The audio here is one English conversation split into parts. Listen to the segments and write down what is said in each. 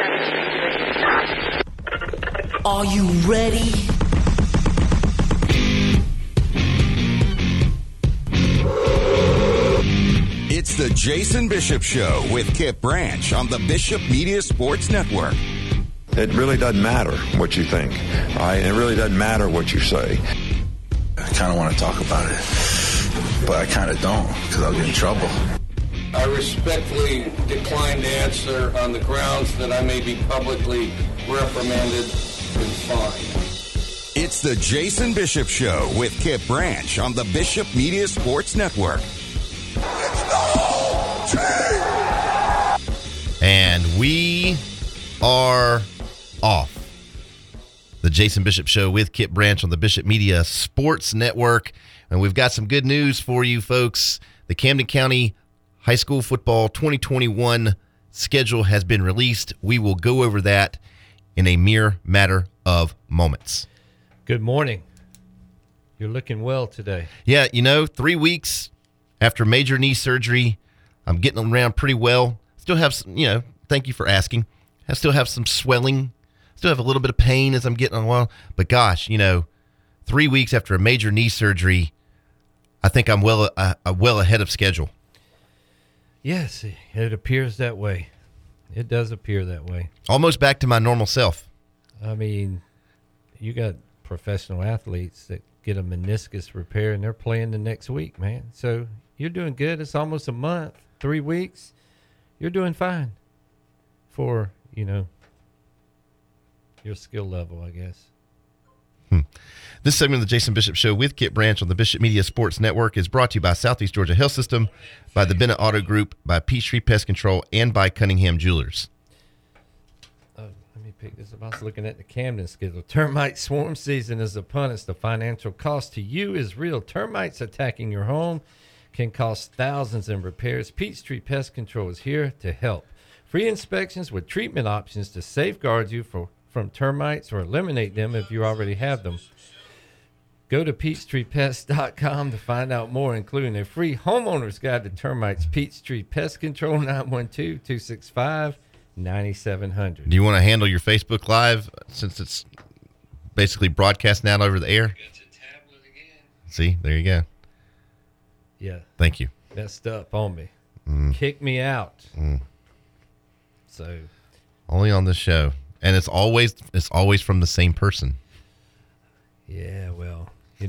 Are you ready? It's the Jason Bishop Show with Kip Branch on the Bishop Media Sports Network. It really doesn't matter what you think. It really doesn't matter what you say. I kind of want to talk about it, but I kind of don't because I'll get in trouble. I respectfully decline to answer on the grounds that I may be publicly reprimanded and fined. It's the Jason Bishop Show with Kip Branch on the Bishop Media Sports Network. It's the whole team! And we are off. The Jason Bishop Show with Kip Branch on the Bishop Media Sports Network. And we've got some good news for you folks. The Camden County High School Football 2021 schedule has been released. We will go over that in a mere matter of moments. Good morning. You're looking well today. Yeah, 3 weeks after major knee surgery, I'm getting around pretty well. Still have some, thank you for asking. I still have some swelling. Still have a little bit of pain as I'm getting on a while. But gosh, 3 weeks after a major knee surgery, I think I'm well ahead of schedule. Yes, it appears that way. It does appear that way. Almost back to my normal self. I mean, you got professional athletes that get a meniscus repair and they're playing the next week, man. So you're doing good. It's almost a month, 3 weeks. You're doing fine for, your skill level, I guess. This segment of the Jason Bishop Show with Kip Branch on the Bishop Media Sports Network is brought to you by Southeast Georgia Health System, by the Bennett Auto Group, by Peachtree Pest Control, and by Cunningham Jewelers. Let me pick this up. I was looking at the Camden schedule. Termite swarm season is upon us. The financial cost to you is real. Termites attacking your home can cost thousands in repairs. Peachtree Pest Control is here to help. Free inspections with treatment options to safeguard you from termites or eliminate them if you already have them. Go to PeachtreePest.com to find out more, including a free homeowner's guide to termites. Peachtree Pest Control, 912-265-9700. Do you want to handle your Facebook Live since it's basically broadcast now over the air? See, there you go. Yeah. Thank you. Messed up on me. Kick me out. So. Only on this show. And it's always from the same person. Yeah, well,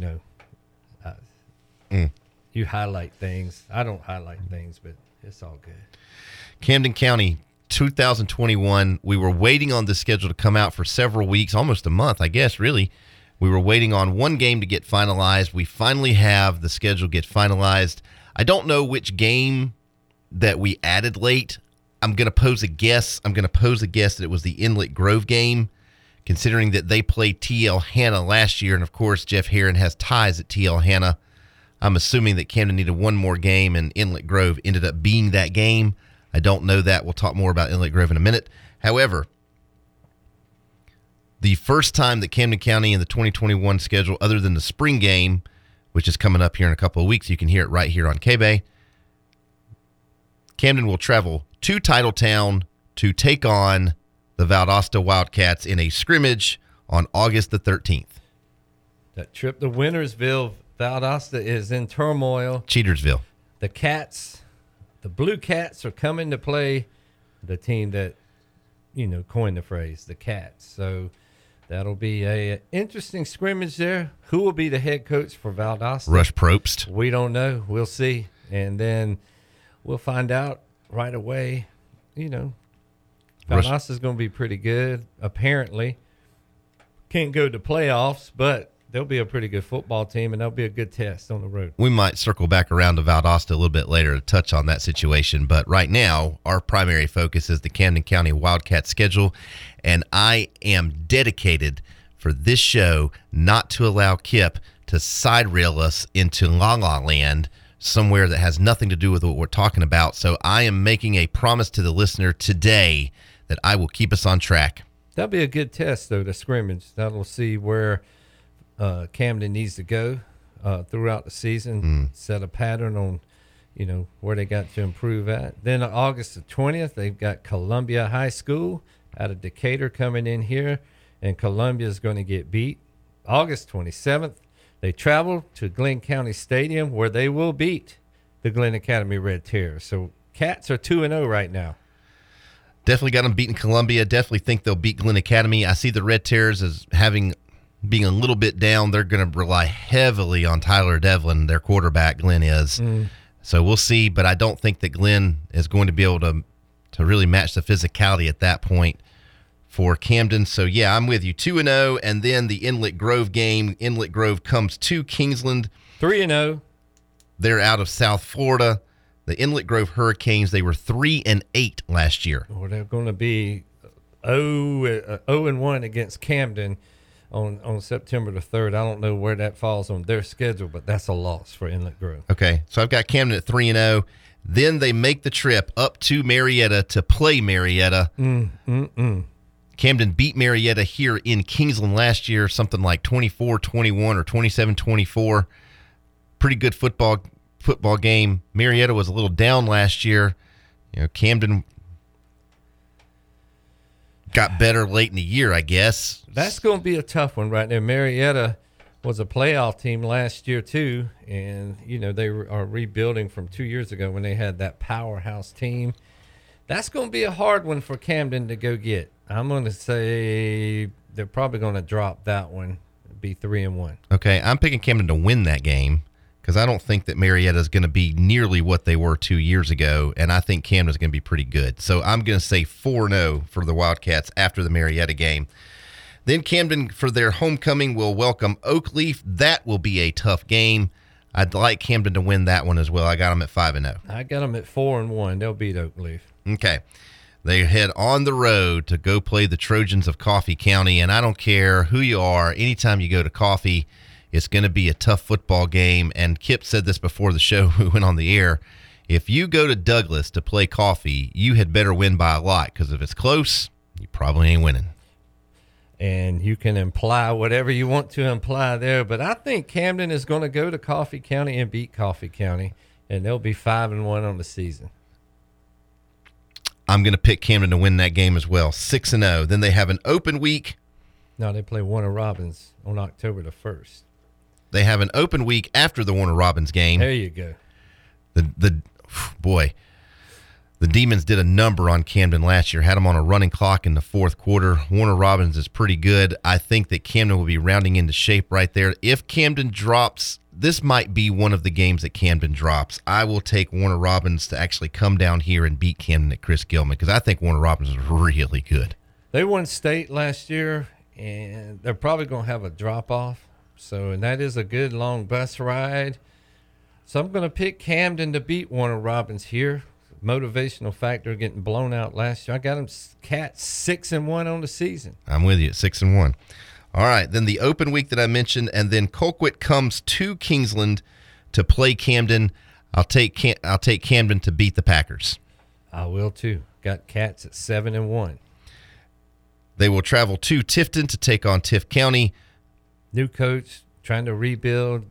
you highlight things. I don't highlight things, but it's all good. Camden County 2021. We were waiting on the schedule to come out for several weeks, almost a month, I guess, really. We were waiting on one game to get finalized. We finally have the schedule get finalized. I don't know which game that we added late. I'm going to pose a guess. That it was the Inlet Grove game, considering that they played TL Hanna last year. And, of course, Jeff Herron has ties at TL Hanna. I'm assuming that Camden needed one more game, and Inlet Grove ended up being that game. I don't know that. We'll talk more about Inlet Grove in a minute. However, the first time that Camden County in the 2021 schedule, other than the spring game, which is coming up here in a couple of weeks, you can hear it right here on K-Bay, Camden will travel to Titletown to take on the Valdosta Wildcats in a scrimmage on August the 13th. That trip to Wintersville, Valdosta is in turmoil. Cheatersville. The Cats, the Blue Cats, are coming to play the team that, coined the phrase, the Cats. So that'll be a interesting scrimmage there. Who will be the head coach for Valdosta? Rush Probst. We don't know. We'll see. And then we'll find out right away. Valdosta's going to be pretty good, apparently. Can't go to playoffs, but they'll be a pretty good football team, and they'll be a good test on the road. We might circle back around to Valdosta a little bit later to touch on that situation, but right now our primary focus is the Camden County Wildcat schedule, and I am dedicated for this show not to allow Kip to side rail us into La La Land, somewhere that has nothing to do with what we're talking about. So I am making a promise to the listener today that I will keep us on track. That'll be a good test, though, the scrimmage. That'll see where Camden needs to go throughout the season, set a pattern on, where they got to improve at. Then August the 20th, they've got Columbia High School out of Decatur coming in here, and Columbia is going to get beat. August 27th, they travel to Glenn County Stadium where they will beat the Glenn Academy Red Terrors. So Cats are 2-0 right now. Definitely got them beating Columbia. Definitely think they'll beat Glenn Academy. I see the Red Terrors as being a little bit down. They're going to rely heavily on Tyler Devlin, their quarterback, Glenn is. So we'll see, but I don't think that Glenn is going to be able to really match the physicality at that point for Camden. So, yeah, I'm with you. 2-0, and then the Inlet Grove game. Inlet Grove comes to Kingsland. 3-0. They're out of South Florida. The Inlet Grove Hurricanes, they were 3-8 last year. Well, they're going to be 0-1 against Camden on September the 3rd. I don't know where that falls on their schedule, but that's a loss for Inlet Grove. Okay, so I've got Camden at 3-0. Then they make the trip up to Marietta to play Marietta. Camden beat Marietta here in Kingsland last year, something like 24-21 or 27-24. Pretty good football game. Marietta was a little down last year. Camden got better late in the year, I guess. That's going to be a tough one right there. Marietta was a playoff team last year too, and they are rebuilding from 2 years ago when they had that powerhouse team. That's going to be a hard one for Camden to go get. I'm going to say they're probably going to drop that one, be 3-1. Okay, I'm picking Camden to win that game because I don't think that Marietta is going to be nearly what they were 2 years ago, and I think Camden is going to be pretty good. So I'm going to say 4-0 for the Wildcats after the Marietta game. Then Camden, for their homecoming, will welcome Oakleaf. That will be a tough game. I'd like Camden to win that one as well. I got them at 5-0. I got them at 4-1. They'll beat Oakleaf. Okay. They head on the road to go play the Trojans of Coffee County, and I don't care who you are. Anytime you go to Coffee, it's going to be a tough football game. And Kip said this before the show we went on the air. If you go to Douglas to play Coffee, you had better win by a lot, because if it's close, you probably ain't winning. And you can imply whatever you want to imply there, but I think Camden is going to go to Coffee County and beat Coffee County, and they'll be 5-1 on the season. I'm going to pick Camden to win that game as well, 6-0. Then they have an open week. No, they play Warner Robins on October the 1st. They have an open week after the Warner Robins game. There you go. The Demons did a number on Camden last year, had them on a running clock in the fourth quarter. Warner Robins is pretty good. I think that Camden will be rounding into shape right there. If Camden drops, this might be one of the games that Camden drops. I will take Warner Robins to actually come down here and beat Camden at Chris Gilman, because I think Warner Robins is really good. They won state last year, and they're probably going to have a drop-off. And that is a good long bus ride. So I'm going to pick Camden to beat Warner Robins here. Motivational factor getting blown out last year. I got them Cats 6-1 on the season. I'm with you at 6-1. All right, then the open week that I mentioned, and then Colquitt comes to Kingsland to play Camden. I'll take Camden to beat the Packers. I will too. Got Cats at 7-1. They will travel to Tifton to take on Tift County. New coach trying to rebuild.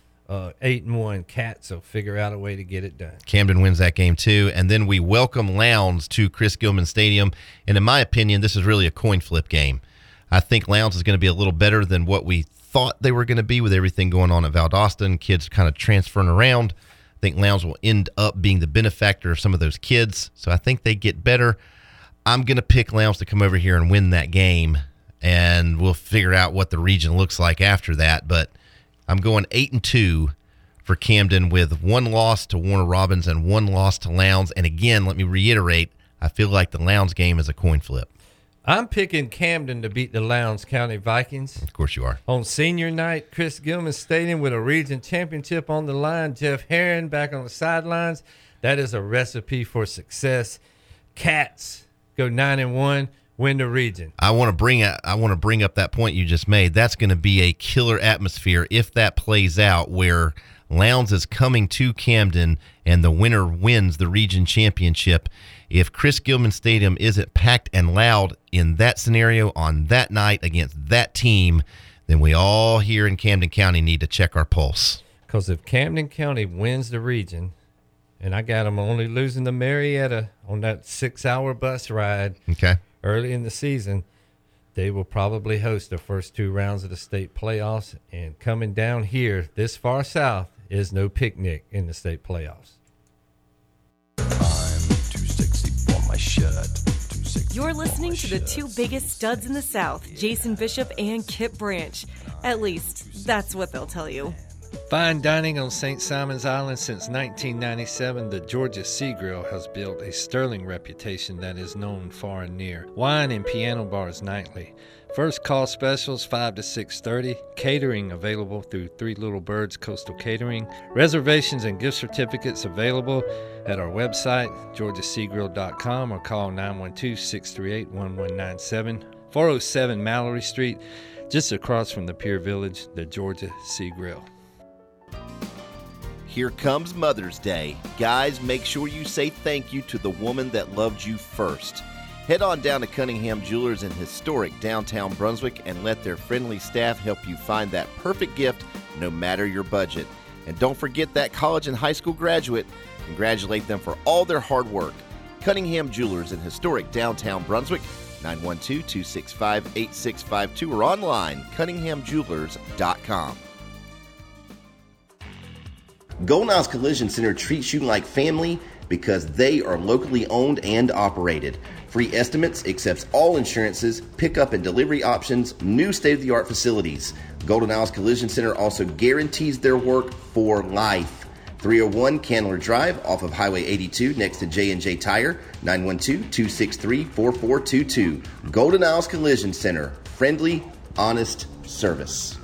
8-1. Cats will figure out a way to get it done. Camden wins that game too, and then we welcome Lowndes to Chris Gilman Stadium. And in my opinion, this is really a coin flip game. I think Lowndes is going to be a little better than what we thought they were going to be with everything going on at Valdosta. Kids kind of transferring around. I think Lowndes will end up being the benefactor of some of those kids, so I think they get better. I'm going to pick Lowndes to come over here and win that game, and we'll figure out what the region looks like after that. But I'm going 8-2 for Camden, with one loss to Warner Robins and one loss to Lowndes. And again, let me reiterate, I feel like the Lowndes game is a coin flip. I'm picking Camden to beat the Lowndes County Vikings. Of course you are. On senior night, Chris Gilman Stadium with a region championship on the line. Jeff Herron back on the sidelines. That is a recipe for success. Cats go 9-1. Win the region. I want to bring up that point you just made. That's going to be a killer atmosphere if that plays out, where Lowndes is coming to Camden and the winner wins the region championship. If Chris Gilman Stadium isn't packed and loud in that scenario on that night against that team, then we all here in Camden County need to check our pulse. Because if Camden County wins the region, and I got them only losing to Marietta on that 6-hour bus ride, okay, Early in the season, they will probably host the first 2 rounds of the state playoffs, and coming down here this far south is no picnic in the state playoffs. I'm too sexy for my shirt. You're listening to the 2 biggest studs in the South, Jason Bishop and Kip Branch. At least, that's what they'll tell you. Fine dining on St. Simon's Island since 1997, the Georgia Sea Grill has built a sterling reputation that is known far and near. Wine and piano bars nightly. First call specials 5 to 6:30. Catering available through Three Little Birds Coastal Catering. Reservations and gift certificates available at our website, georgiaseagrill.com, or call 912-638-1197. 407 Mallory Street, just across from the Pier Village, the Georgia Sea Grill. Here comes Mother's Day. Guys, make sure you say thank you to the woman that loved you first. Head on down to Cunningham Jewelers in historic downtown Brunswick and let their friendly staff help you find that perfect gift no matter your budget. And don't forget that college and high school graduate. Congratulate them for all their hard work. Cunningham Jewelers in historic downtown Brunswick, 912-265-8652, or online, cunninghamjewelers.com. Golden Isles Collision Center treats you like family because they are locally owned and operated. Free estimates, accepts all insurances, pickup and delivery options, new state-of-the-art facilities. Golden Isles Collision Center also guarantees their work for life. 301 Candler Drive off of Highway 82 next to J&J Tire, 912-263-4422. Golden Isles Collision Center, friendly, honest service.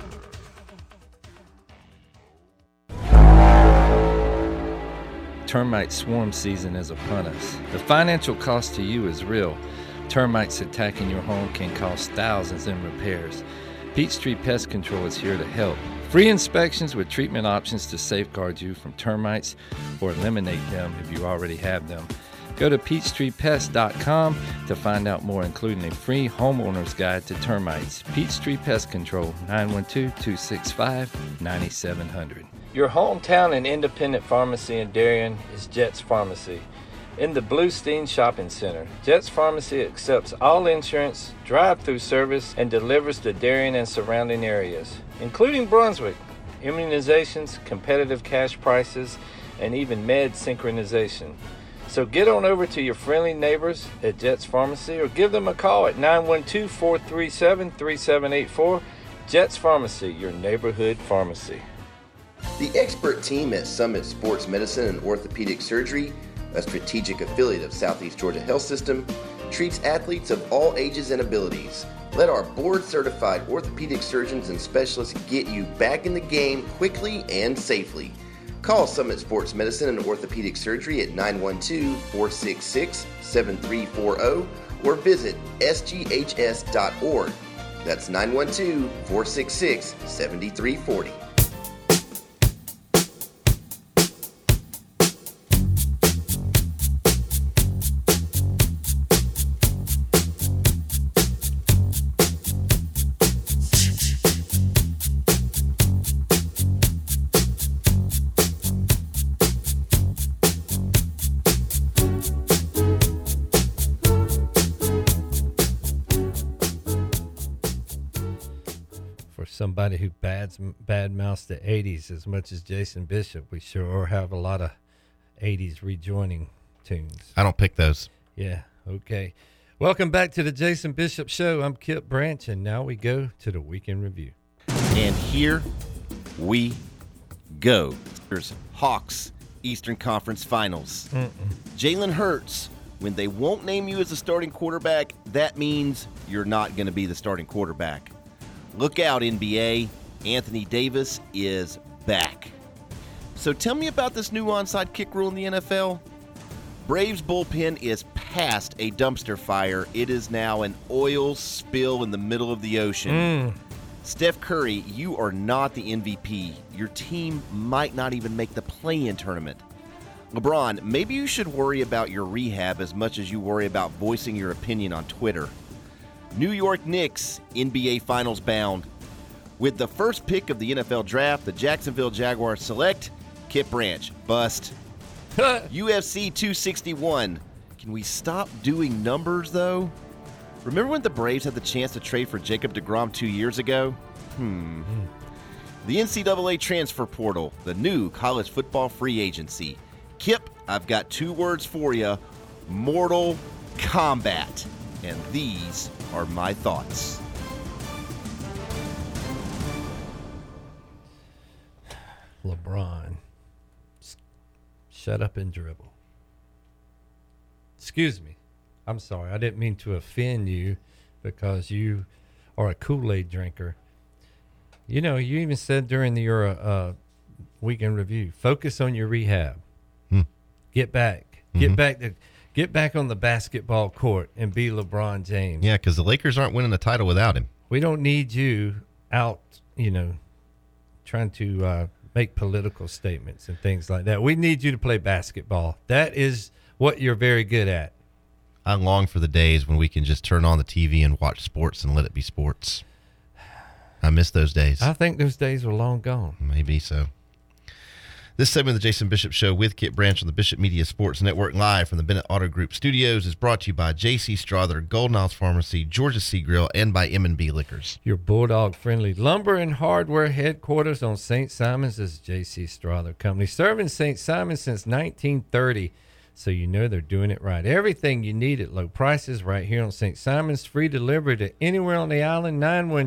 Termite swarm season is upon us. The financial cost to you is real. Termites attacking your home can cost thousands in repairs. Peachtree Pest Control is here to help. Free inspections with treatment options to safeguard you from termites or eliminate them if you already have them. Go to PeachtreePest.com to find out more, including a free homeowner's guide to termites. Peachtree Pest Control, 912-265-9700. Your hometown and independent pharmacy in Darien is Jets Pharmacy. In the Bluestein Shopping Center, Jets Pharmacy accepts all insurance, drive-through service, and delivers to Darien and surrounding areas, including Brunswick, immunizations, competitive cash prices, and even med synchronization. So get on over to your friendly neighbors at Jets Pharmacy or give them a call at 912-437-3784. Jets Pharmacy, your neighborhood pharmacy. The expert team at Summit Sports Medicine and Orthopedic Surgery, a strategic affiliate of Southeast Georgia Health System, treats athletes of all ages and abilities. Let our board-certified orthopedic surgeons and specialists get you back in the game quickly and safely. Call Summit Sports Medicine and Orthopedic Surgery at 912-466-7340 or visit sghs.org. That's 912-466-7340. Somebody who badmouths the 80s as much as Jason Bishop, we sure have a lot of 80s rejoining tunes. I don't pick those. Yeah, okay. Welcome back to the Jason Bishop Show. I'm Kip Branch, and now we go to the Weekend Review. And here we go. There's Hawks Eastern Conference Finals. Jalen Hurts, when they won't name you as a starting quarterback, that means you're not going to be the starting quarterback. Look out, NBA. Anthony Davis is back. So tell me about this new onside kick rule in the NFL. Braves bullpen is past a dumpster fire. It is now an oil spill in the middle of the ocean. Steph Curry, you are not the MVP. Your team might not even make the play-in tournament. LeBron, maybe you should worry about your rehab as much as you worry about voicing your opinion on Twitter. New York Knicks, NBA Finals bound. With the first pick of the NFL draft, the Jacksonville Jaguars select Kip Branch. Bust. UFC 261. Can we stop doing numbers, though? Remember when the Braves had the chance to trade for Jacob deGrom 2 years ago? The NCAA transfer portal, the new college football free agency. Kip, I've got 2 words for you: Mortal Kombat. And these are my thoughts. LeBron, shut up and dribble. Excuse me. I'm sorry. I didn't mean to offend you because you are a Kool-Aid drinker. You know, you even said during your weekend review, focus on your rehab. Get back. Get back on the basketball court and be LeBron James. Yeah, because the Lakers aren't winning the title without him. We don't need you out, trying to make political statements and things like that. We need you to play basketball. That is what you're very good at. I long for the days when we can just turn on the TV and watch sports and let it be sports. I miss those days. I think those days were long gone. Maybe so. This segment of the Jason Bishop Show with Kip Branch on the Bishop Media Sports Network, live from the Bennett Auto Group Studios, is brought to you by J.C. Strother, Golden Isles Pharmacy, Georgia Sea Grill, and by M&B Liquors. Your Bulldog-friendly lumber and hardware headquarters on St. Simon's is J.C. Strother Company, serving St. Simon's since 1930, so you know they're doing it right. Everything you need at low prices right here on St. Simon's. Free delivery to anywhere on the island,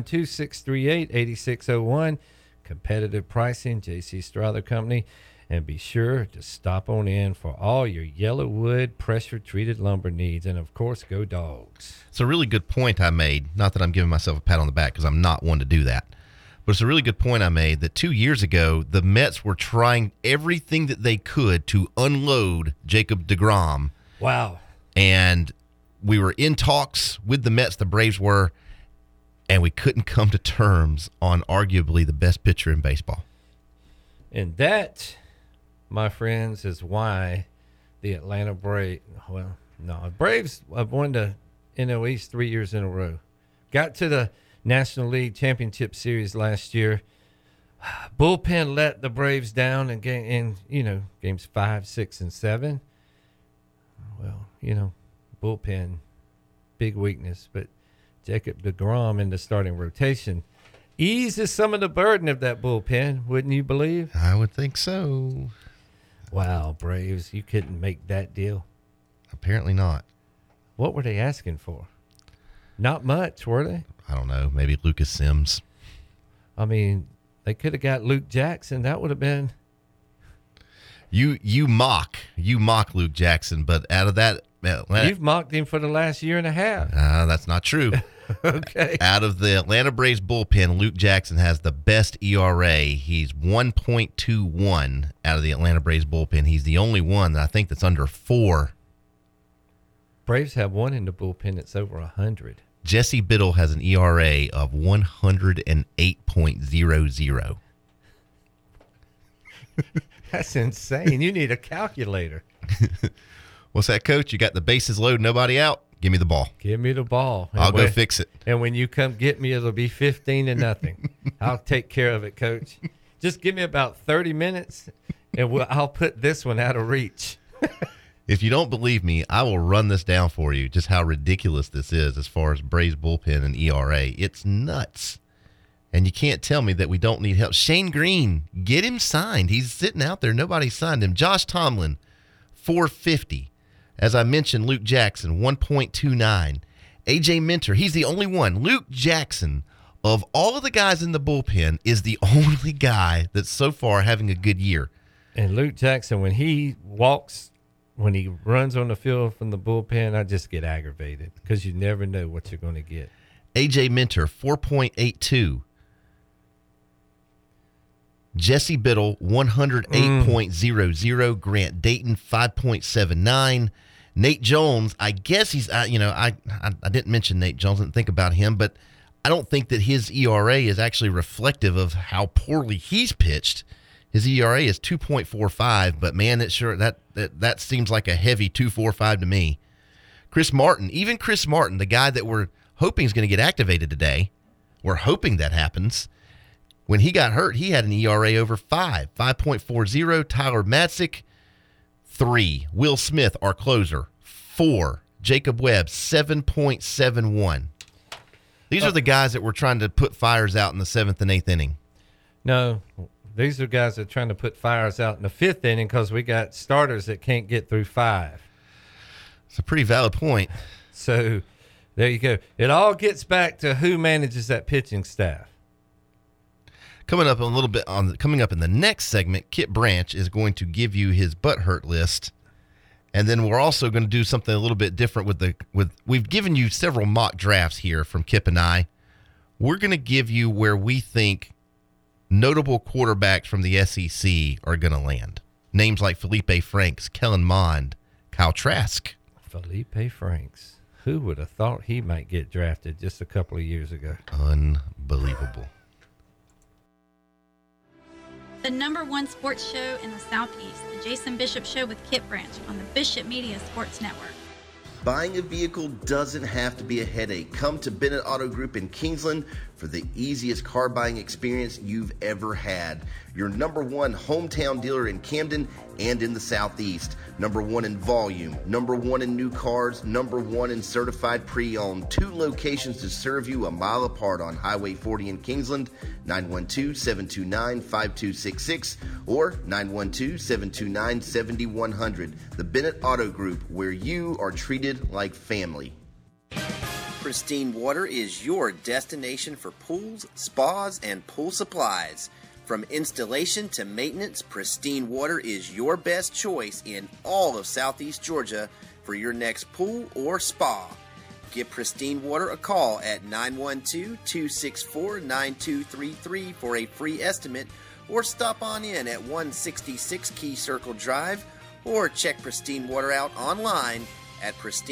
912-638-8601. Competitive pricing, J.C. Strother Company. And be sure to stop on in for all your yellow wood pressure-treated lumber needs. And, of course, go Dogs. It's a really good point I made. Not that I'm giving myself a pat on the back because I'm not one to do that. But it's a really good point I made that 2 years ago, the Mets were trying everything that they could to unload Jacob deGrom. Wow. And we were in talks with the Mets, the Braves were, and we couldn't come to terms on arguably the best pitcher in baseball. And that, my friends, is why the Atlanta Braves, Braves have won the NL East 3 years in a row. Got to the National League Championship Series last year. Bullpen let the Braves down in games 5, 6, and 7. Well, bullpen, big weakness. But Jacob deGrom in the starting rotation eases some of the burden of that bullpen, wouldn't you believe? I would think so. Wow, Braves, you couldn't make that deal. Apparently not. What were they asking for? Not much, were they? I don't know. Maybe Lucas Sims. I mean, they could have got Luke Jackson. That would have been. You mock Luke Jackson, but out of that, you've mocked him for the last year and a half. That's not true. Okay. Out of the Atlanta Braves bullpen, Luke Jackson has the best ERA. He's 1.21 out of the Atlanta Braves bullpen. He's the only one that I think that's under 4. Braves have one in the bullpen that's over 100. Jesse Biddle has an ERA of 108.00. That's insane. You need a calculator. What's that, Coach? You got the bases loaded, nobody out? Give me the ball. Give me the ball. I'll go fix it. And when you come get me, it'll be 15-0. I'll take care of it, Coach. Just give me about 30 minutes, and I'll put this one out of reach. If you don't believe me, I will run this down for you, just how ridiculous this is as far as Braves bullpen and ERA. It's nuts. And you can't tell me that we don't need help. Shane Green, get him signed. He's sitting out there. Nobody signed him. Josh Tomlin, 450. As I mentioned, Luke Jackson, 1.29. A.J. Minter, he's the only one. Luke Jackson, of all of the guys in the bullpen, is the only guy that's so far having a good year. And Luke Jackson, when he runs on the field from the bullpen, I just get aggravated because you never know what you're going to get. A.J. Minter, 4.82. Jesse Biddle, 108.00. Grant Dayton, 5.79. Nate Jones, I guess he's, I didn't mention Nate Jones, didn't think about him, but I don't think that his ERA is actually reflective of how poorly he's pitched. His ERA is 2.45, but man, that seems like a heavy 2.45 to me. Chris Martin, the guy that we're hoping is going to get activated today, we're hoping that happens. When he got hurt, he had an ERA over 5.40. Tyler Matzik, 3. Will Smith, our closer, 4. Jacob Webb, 7.71. These are the guys that were trying to put fires out in the 7th and 8th inning. No, these are guys that are trying to put fires out in the 5th inning because we got starters that can't get through 5. It's a pretty valid point. So there you go. It all gets back to who manages that pitching staff. Coming up in the next segment, Kip Branch is going to give you his butt hurt list. And then we're also going to do something a little bit different with we've given you several mock drafts here from Kip and I. We're going to give you where we think notable quarterbacks from the SEC are going to land. Names like Felipe Franks, Kellen Mond, Kyle Trask. Felipe Franks. Who would have thought he might get drafted just a couple of years ago? Unbelievable. The #1 sports show in the Southeast, the Jason Bishop Show with Kip Branch on the Bishop Media Sports Network. Buying a vehicle doesn't have to be a headache. Come to Bennett Auto Group in Kingsland for the easiest car buying experience you've ever had. Your #1 hometown dealer in Camden and in the Southeast. #1 in volume, #1 in new cars, #1 in certified pre-owned. 2 locations to serve you a mile apart on Highway 40 in Kingsland, 912-729-5266 or 912-729-7100. The Bennett Auto Group, where you are treated like family. Pristine Water is your destination for pools, spas, and pool supplies. From installation to maintenance, Pristine Water is your best choice in all of Southeast Georgia for your next pool or spa. Give Pristine Water a call at 912-264-9233 for a free estimate, or stop on in at 166 Key Circle Drive, or check Pristine Water out online at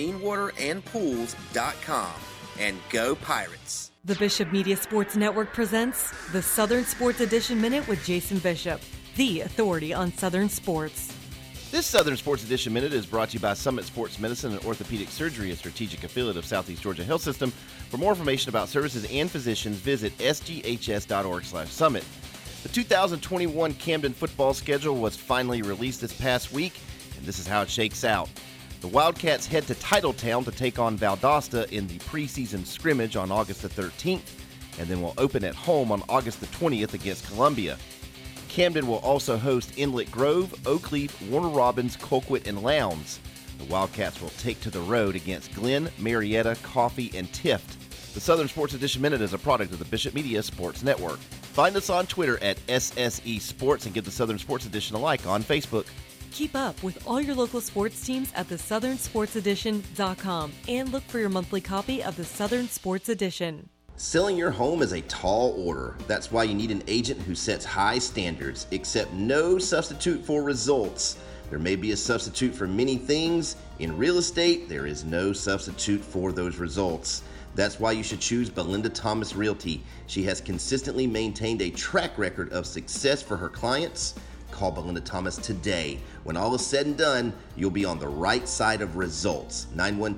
pristinewaterandpools.com. And go Pirates! The Bishop Media Sports Network presents the Southern Sports Edition Minute with Jason Bishop, the authority on Southern sports. This Southern Sports Edition Minute is brought to you by Summit Sports Medicine and Orthopedic Surgery, a strategic affiliate of Southeast Georgia Health System. For more information about services and physicians, visit sghs.org/summit. The 2021 Camden football schedule was finally released this past week, and this is how it shakes out. The Wildcats head to Titletown to take on Valdosta in the preseason scrimmage on August the 13th, and then will open at home on August the 20th against Columbia. Camden will also host Inlet Grove, Oakleaf, Warner Robins, Colquitt, and Lowndes. The Wildcats will take to the road against Glenn, Marietta, Coffee, and Tift. The Southern Sports Edition Minute is a product of the Bishop Media Sports Network. Find us on Twitter at SSE Sports and give the Southern Sports Edition a like on Facebook. Keep up with all your local sports teams at thesouthernsportsedition.com and look for your monthly copy of the Southern Sports Edition. Selling your home is a tall order. That's why you need an agent who sets high standards, except no substitute for results. There may be a substitute for many things. In real estate, there is no substitute for those results. That's why you should choose Belinda Thomas Realty. She has consistently maintained a track record of success for her clients. Call Belinda Thomas today. When all is said and done, you'll be on the right side of results.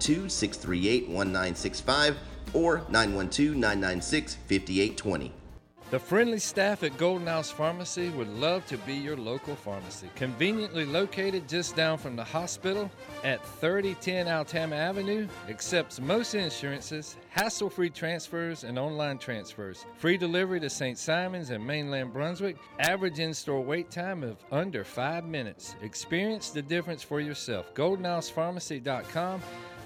912-638-1965 or 912-996-5820. The friendly staff at Golden House Pharmacy would love to be your local pharmacy. Conveniently located just down from the hospital at 3010 Altama Avenue, accepts most insurances, hassle-free transfers, and online transfers. Free delivery to St. Simons and mainland Brunswick. Average in-store wait time of under 5 minutes. Experience the difference for yourself. GoldenHousePharmacy.com,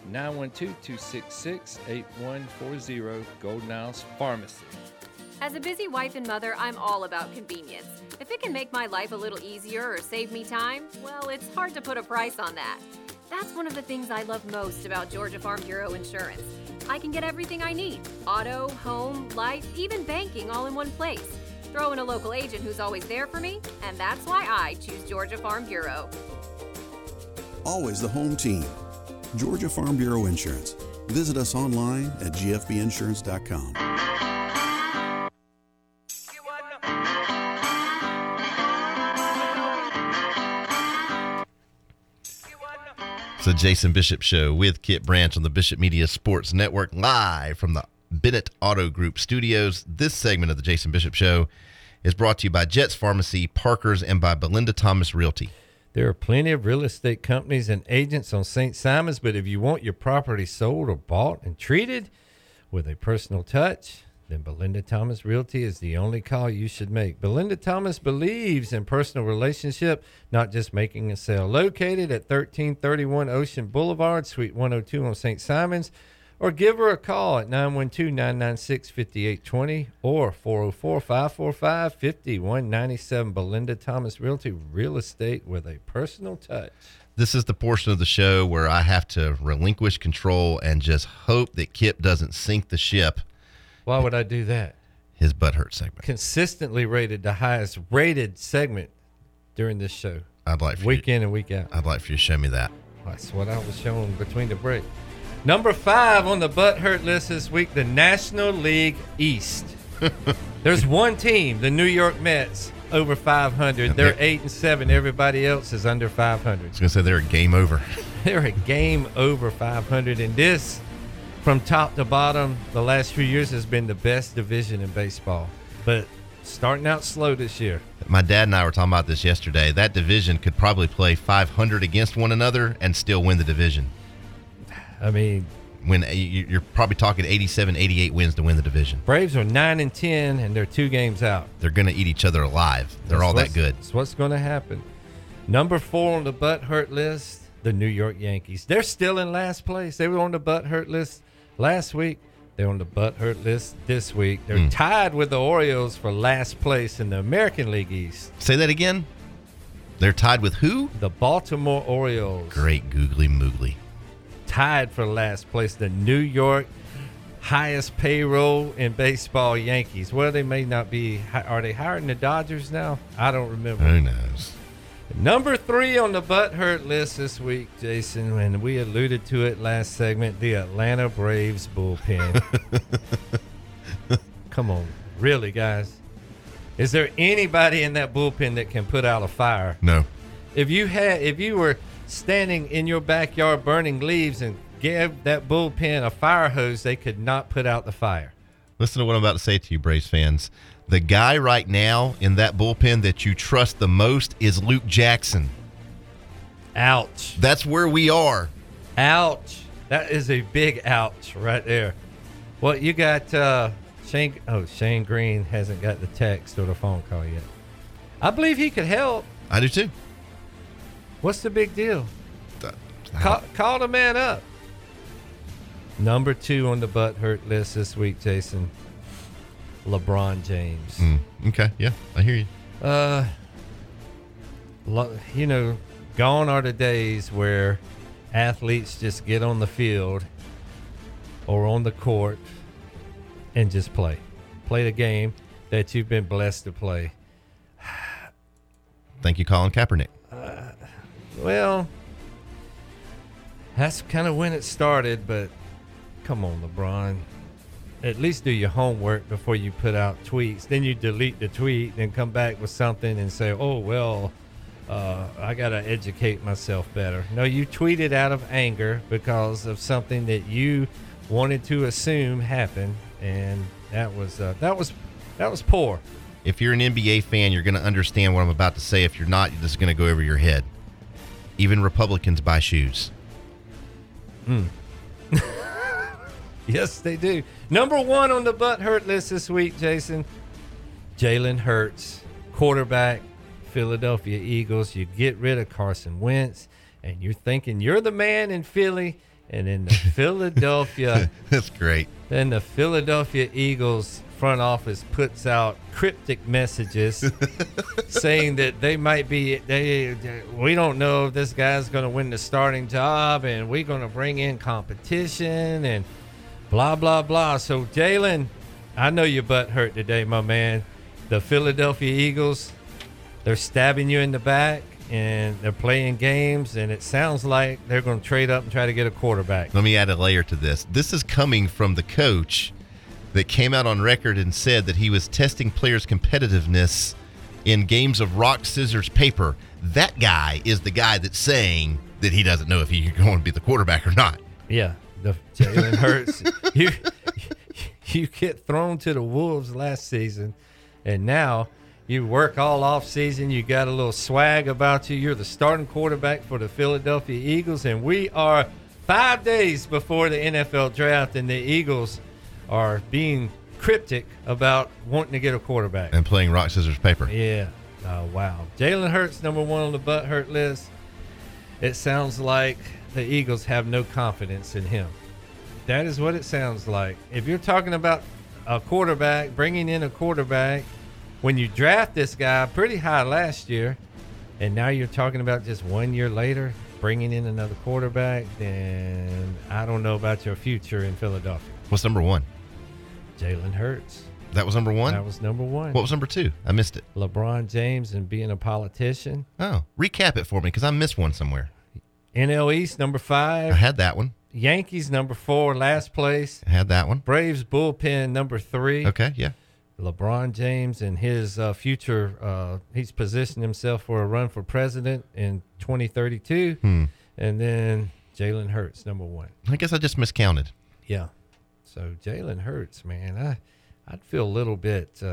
912-266-8140, Golden House Pharmacy. As a busy wife and mother, I'm all about convenience. If it can make my life a little easier or save me time, well, it's hard to put a price on that. That's one of the things I love most about Georgia Farm Bureau Insurance. I can get everything I need: auto, home, life, even banking all in one place. Throw in a local agent who's always there for me, and that's why I choose Georgia Farm Bureau. Always the home team. Georgia Farm Bureau Insurance. Visit us online at gfbinsurance.com. It's the Jason Bishop Show with Kip Branch on the Bishop Media Sports Network, live from the Bennett Auto Group studios. This segment of the Jason Bishop Show is brought to you by Jets Pharmacy, Parker's, and by Belinda Thomas Realty. There are plenty of real estate companies and agents on St. Simons, but if you want your property sold or bought and treated with a personal touch, then Belinda Thomas Realty is the only call you should make. Belinda Thomas believes in personal relationship, not just making a sale. Located at 1331 Ocean Boulevard, Suite 102 on St. Simons, or give her a call at 912-996-5820 or 404-545-5197. Belinda Thomas Realty, real estate with a personal touch. This is the portion of the show where I have to relinquish control and just hope that Kip doesn't sink the ship. Why would I do that? His butt hurt segment. Consistently rated the highest rated segment during this show. I'd like for week in and week out. I'd like for you to show me that. That's what I was showing between the break. Number 5 on the butt hurt list this week, the National League East. There's one team, the New York Mets, over 500. They're 8-7. Everybody else is under 500. I was going to say they're a game over. They're a game over 500. And this, from top to bottom, the last few years has been the best division in baseball. But starting out slow this year. My dad and I were talking about this yesterday. That division could probably play 500 against one another and still win the division. I mean, when you're probably talking 87, 88 wins to win the division. Braves are 9-10, and they're 2 games out. They're going to eat each other alive. They're all that good. That's what's going to happen. Number 4 on the butt hurt list, the New York Yankees. They're still in last place. They were on the butt hurt list last week. They're on the butt hurt list this week. They're tied with the Orioles for last place in the American League East. Say that again. They're tied with who? The Baltimore Orioles. Great googly moogly. Tied for last place, the New York highest payroll in baseball Yankees. Well, they may not be. Are they higher than the Dodgers now? I don't remember. Who knows? Number 3 on the butt hurt list this week, Jason, and we alluded to it last segment, the Atlanta Braves bullpen. Come on. Really, guys? Is there anybody in that bullpen that can put out a fire? No. If you were standing in your backyard burning leaves and gave that bullpen a fire hose, they could not put out the fire. Listen to what I'm about to say to you, Braves fans. The guy right now in that bullpen that you trust the most is Luke Jackson. Ouch. That's where we are. Ouch. That is a big ouch right there. Well, you got Shane Green hasn't got the text or the phone call yet. I believe he could help. I do too. What's the big deal? Call the man up. Number 2 on the butt hurt list this week, Jason. LeBron James. Okay, yeah, I hear you. Gone are the days where athletes just get on the field or on the court and just play the game that you've been blessed to play. Thank you, Colin Kaepernick. Well, that's kind of when it started, but come on, LeBron. At least do your homework before you put out tweets. Then you delete the tweet and come back with something and say, oh, well, I got to educate myself better. No, you tweeted out of anger because of something that you wanted to assume happened, and that was poor. If you're an NBA fan, you're going to understand what I'm about to say. If you're not, this is going to go over your head. Even Republicans buy shoes. Yes, they do. Number 1 on the butt hurt list this week, Jason. Jalen Hurts, quarterback, Philadelphia Eagles. You get rid of Carson Wentz, and you're thinking you're the man in Philly, and in the Philadelphia. That's great. Then the Philadelphia Eagles front office puts out cryptic messages saying that we don't know if this guy's going to win the starting job, and we're going to bring in competition and blah, blah, blah. So, Jalen, I know your butt hurt today, my man. The Philadelphia Eagles, they're stabbing you in the back, and they're playing games, and it sounds like they're going to trade up and try to get a quarterback. Let me add a layer to this. This is coming from the coach that came out on record and said that he was testing players' competitiveness in games of rock, scissors, paper. That guy is the guy that's saying that he doesn't know if he's going to be the quarterback or not. Yeah, the Jalen Hurts. you get thrown to the wolves last season, and now You work all off season. You got a little swag about you. You're the starting quarterback for the Philadelphia Eagles, and we are 5 days before the NFL draft, and the Eagles are being cryptic about wanting to get a quarterback and playing rock, scissors, paper. Yeah. Oh, wow. Jalen Hurts, number one on the butt hurt list. It sounds like the Eagles have no confidence in him. That is what it sounds like. If you're talking about a quarterback, bringing in a quarterback, when you draft this guy pretty high last year, and now you're talking about just 1 year later bringing in another quarterback, then I don't know about your future in Philadelphia. What's number one? Jalen Hurts. That was number one? That was number one. What was number two? I missed it. LeBron James and being a politician. Oh, recap it for me because I missed one somewhere. NL East, number 5. I had that one. Yankees, number 4, last place. I had that one. Braves bullpen, number 3. Okay, yeah. LeBron James and his future, he's positioned himself for a run for president in 2032. And then Jalen Hurts, number 1. I guess I just miscounted. Yeah. So Jalen Hurts, man, I'd feel a little bit,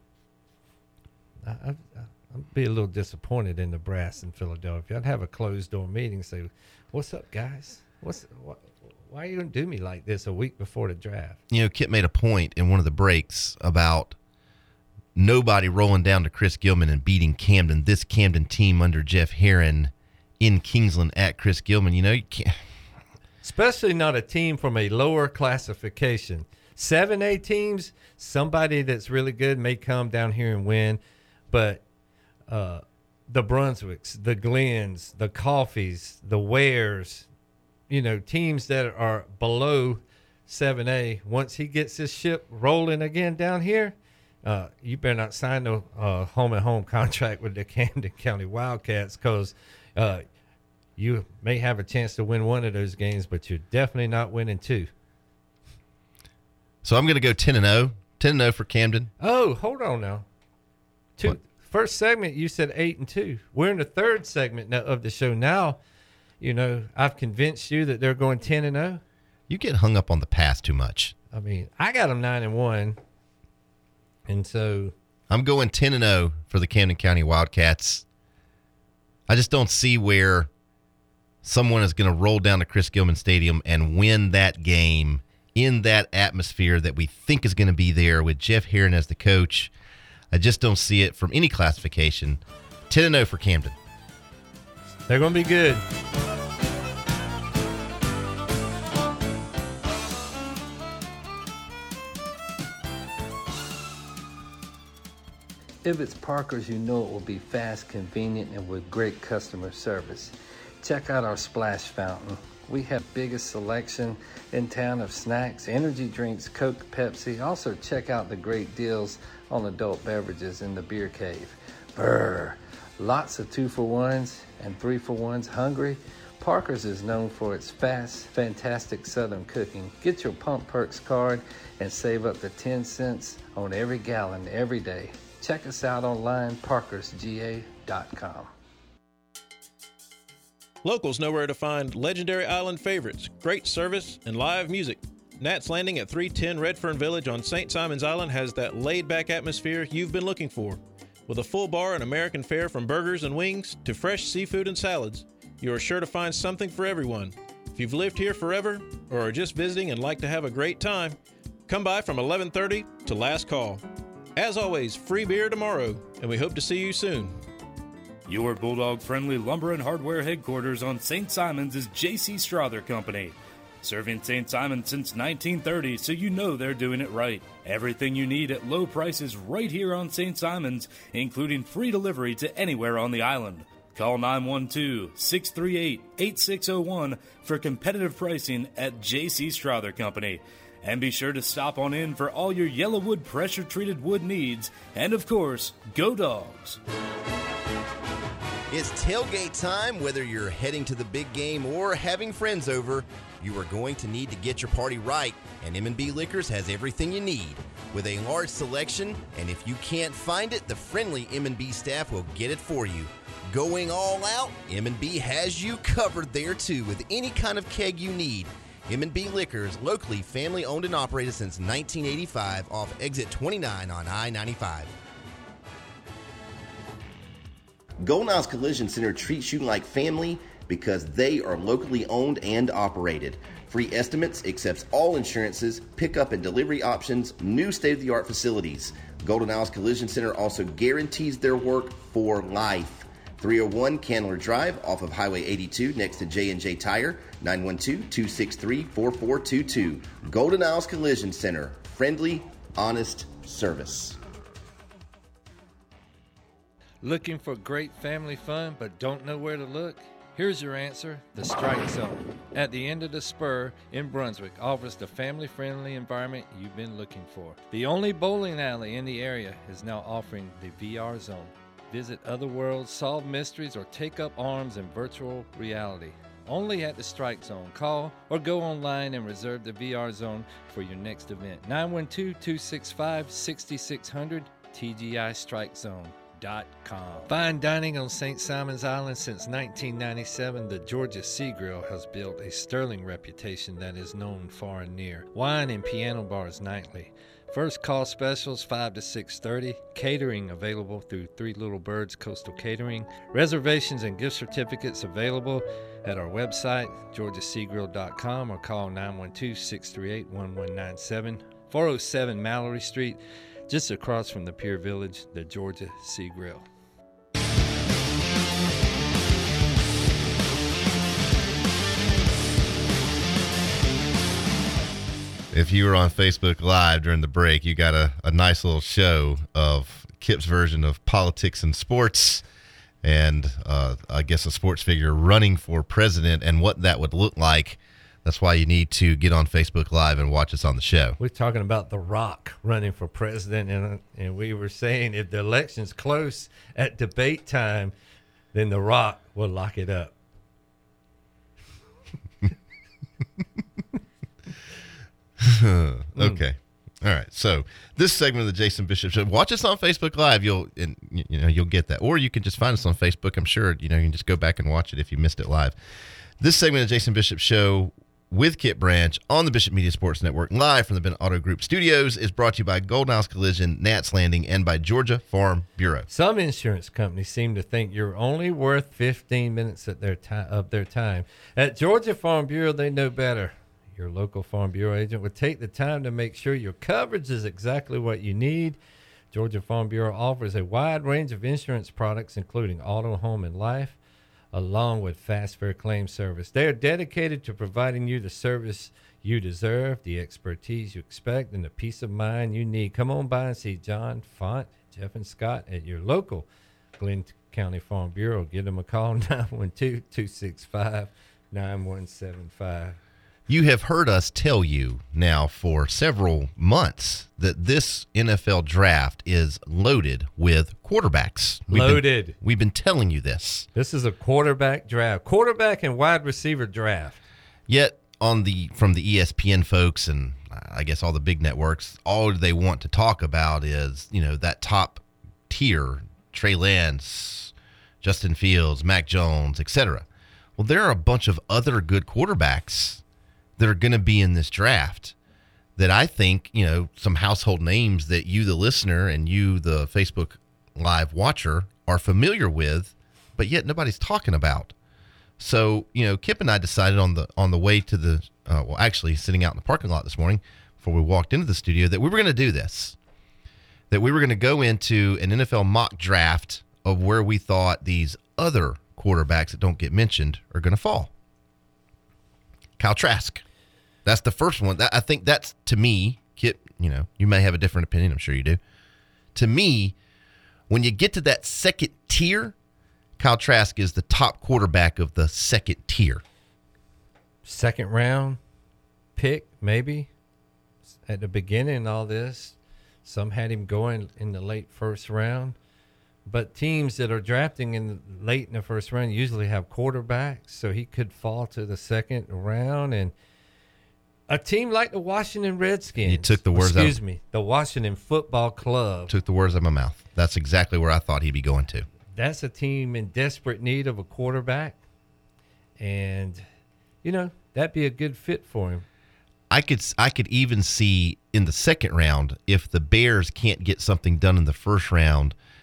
I'd be a little disappointed in the brass in Philadelphia. I'd have a closed-door meeting and say, what's up, guys? Why are you going to do me like this a week before the draft? You know, Kit made a point in one of the breaks about nobody rolling down to Chris Gilman and beating Camden, this Camden team under Jeff Herron in Kingsland at Chris Gilman. You know, you can't. Especially not a team from a lower classification. 7A teams, somebody that's really good may come down here and win, but the Brunswicks, the Glens, the Coffees, the Wares, you know, teams that are below 7A, once he gets his ship rolling again down here, you better not sign no home-and-home contract with the Camden County Wildcats because you may have a chance to win one of those games, but you're definitely not winning 2. So I'm going to go 10-0. 10-0 for Camden. Oh, hold on now. First segment, you said 8-2. We're in the third segment of the show now. You know, I've convinced you that they're going 10-0. You get hung up on the past too much. I mean, I got them 9-1, and so I'm going 10-0 for the Camden County Wildcats. I just don't see where someone is going to roll down to Chris Gilman Stadium and win that game in that atmosphere that we think is going to be there with Jeff Herron as the coach. I just don't see it from any classification. 10-0 for Camden. They're going to be good. If it's Parker's, you know it will be fast, convenient, and with great customer service. Check out our splash fountain. We have biggest selection in town of snacks, energy drinks, Coke, Pepsi. Also check out the great deals on adult beverages in the beer cave. Brr, lots of 2-for-1s and 3-for-1s. Hungry? Parker's is known for its fast, fantastic Southern cooking. Get your Pump Perks card and save up to 10 cents on every gallon every day. Check us out online, parkersga.com. Locals know where to find legendary island favorites, great service, and live music. Nat's Landing at 310 Redfern Village on St. Simon's Island has that laid-back atmosphere you've been looking for. With a full bar and American fare from burgers and wings to fresh seafood and salads, you are sure to find something for everyone. If you've lived here forever or are just visiting and like to have a great time, come by from 11:30 to last call. As always, free beer tomorrow, and we hope to see you soon. Your Bulldog-friendly lumber and hardware headquarters on St. Simon's is J.C. Strother Company. Serving St. Simon since 1930, so you know they're doing it right. Everything you need at low prices right here on St. Simon's, including free delivery to anywhere on the island. Call 912-638-8601 for competitive pricing at J.C. Strother Company. And be sure to stop on in for all your Yellowwood pressure-treated wood needs. And of course, go Dogs! It's tailgate time. Whether you're heading to the big game or having friends over, you are going to need to get your party right, and M&B Liquors has everything you need. With a large selection, and if you can't find it, the friendly M&B staff will get it for you. Going all out, M&B has you covered there too with any kind of keg you need. M&B Liquors, locally family owned and operated since 1985 off exit 29 on I-95. Golden Isles Collision Center treats you like family because they are locally owned and operated. Free estimates, accepts all insurances, pickup and delivery options, new state-of-the-art facilities. Golden Isles Collision Center also guarantees their work for life. 301 Candler Drive off of Highway 82 next to J&J Tire, 912-263-4422. Golden Isles Collision Center, friendly, honest service. Looking for great family fun but don't know where to look? Here's your answer, the Strike Zone. At the end of the spur in Brunswick offers the family-friendly environment you've been looking for. The only bowling alley in the area is now offering the VR Zone. Visit other worlds, solve mysteries, or take up arms in virtual reality. Only at the Strike Zone. Call or go online and reserve the VR Zone for your next event. 912-265-6600, TGIStrikeZone.com. Fine dining on St. Simon's Island since 1997, the Georgia Sea Grill has built a sterling reputation that is known far and near. Wine and piano bars nightly. First call specials 5 to 6:30. Catering available through Three Little Birds Coastal Catering. Reservations and gift certificates available at our website, georgiaseagrill.com, or call 912-638-1197. 407 Mallory Street, just across from the Pier Village, the Georgia Sea Grill. If you were on Facebook Live during the break, you got a nice little show of Kip's version of politics and sports, and I guess a sports figure running for president and what that would look like. That's why you need to get on Facebook Live and watch us on the show. We're talking about The Rock running for president, and we were saying if the election's close at debate time, then The Rock will lock it up. Okay. All right. So this segment of the Jason Bishop Show, watch us on Facebook Live. You'll get that. Or you can just find us on Facebook. I'm sure, you can just go back and watch it if you missed it live. This segment of the Jason Bishop Show with Kip Branch on the Bishop Media Sports Network, live from the Bennett Auto Group studios, is brought to you by Golden Isles Collision, Nats Landing, and by Georgia Farm Bureau. Some insurance companies seem to think you're only worth 15 minutes of their time. At Georgia Farm Bureau, they know better. Your local Farm Bureau agent would take the time to make sure your coverage is exactly what you need. Georgia Farm Bureau offers a wide range of insurance products, including auto, home, and life, along with fast, fair claim service. They are dedicated to providing you the service you deserve, the expertise you expect, and the peace of mind you need. Come on by and see John, Font, Jeff, and Scott at your local Glenn County Farm Bureau. Give them a call, 912-265-9175. You have heard us tell you now for several months that this NFL draft is loaded with quarterbacks. We've been telling you this. This is a quarterback draft, quarterback and wide receiver draft. Yet from the ESPN folks and I guess all the big networks, all they want to talk about is, that top tier, Trey Lance, Justin Fields, Mac Jones, etc. Well, there are a bunch of other good quarterbacks that are going to be in this draft that I think, some household names that you, the listener, and you, the Facebook Live watcher, are familiar with, but yet nobody's talking about. So, Kip and I decided on the way to the, actually sitting out in the parking lot this morning before we walked into the studio, that we were going to do this, that we were going to go into an NFL mock draft of where we thought these other quarterbacks that don't get mentioned are going to fall. Kyle Trask. That's the first one. I think that's, to me, Kip, you may have a different opinion. I'm sure you do. To me, when you get to that second tier, Kyle Trask is the top quarterback of the second tier. Second round pick, maybe, at the beginning of all this. Some had him going in the late first round. But teams that are drafting late in the first round usually have quarterbacks, so he could fall to the second round. And a team like the Washington Redskins. You took the words out. The Washington Football Club. Took the words out of my mouth. That's exactly where I thought he'd be going to. That's a team in desperate need of a quarterback. And, that'd be a good fit for him. I could even see in the second round, if the Bears can't get something done in the first round,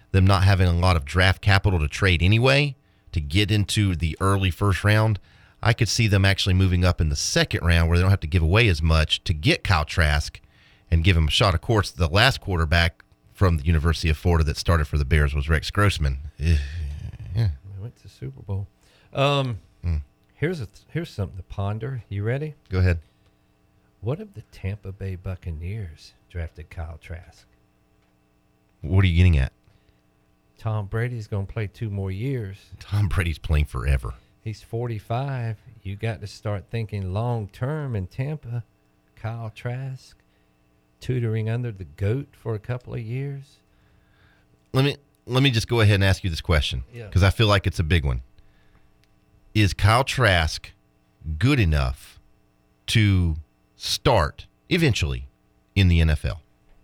them not having a lot of draft capital to trade anyway to get into the early first round, I could see them actually moving up in the second round where they don't have to give away as much to get Kyle Trask and give him a shot. Of course, the last quarterback from the University of Florida that started for the Bears was Rex Grossman. Yeah. They went to the Super Bowl. Here's something to ponder. You ready? Go ahead. What if the Tampa Bay Buccaneers drafted Kyle Trask? What are you getting at? Tom Brady's going to play 2 more years. Tom Brady's playing forever. He's 45. You got to start thinking long term in Tampa. Kyle Trask tutoring under the GOAT for a couple of years. Let me just go ahead and ask you this question because I feel like it's a big one. Is Kyle Trask good enough to start eventually in the NFL?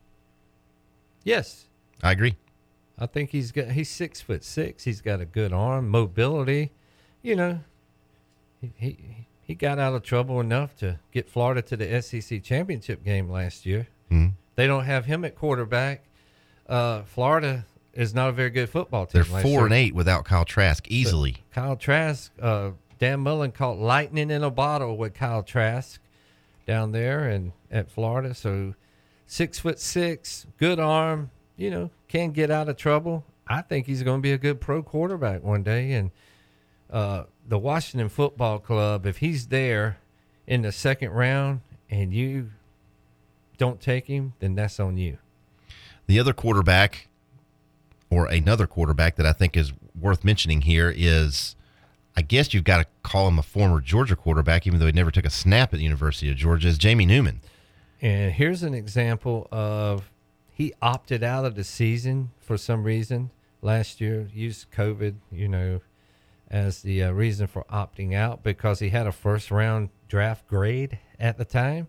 Yes. I agree. I think he's 6'6". He's got a good arm, mobility. You know, he got out of trouble enough to get Florida to the SEC championship game last year. Mm-hmm. They don't have him at quarterback. Florida is not a very good football team. They're 4-8 without Kyle Trask easily. So Kyle Trask, Dan Mullen caught lightning in a bottle with Kyle Trask down there and at Florida. So 6'6", good arm, you know, can get out of trouble. I think he's going to be a good pro quarterback one day. And the Washington Football Club, if he's there in the second round and you don't take him, then that's on you. The other quarterback, or another quarterback that I think is worth mentioning here is, I guess you've got to call him a former Georgia quarterback, even though he never took a snap at the University of Georgia, is Jamie Newman. And here's an example of he opted out of the season for some reason last year, used COVID, you know, as the reason for opting out because he had a first-round draft grade at the time.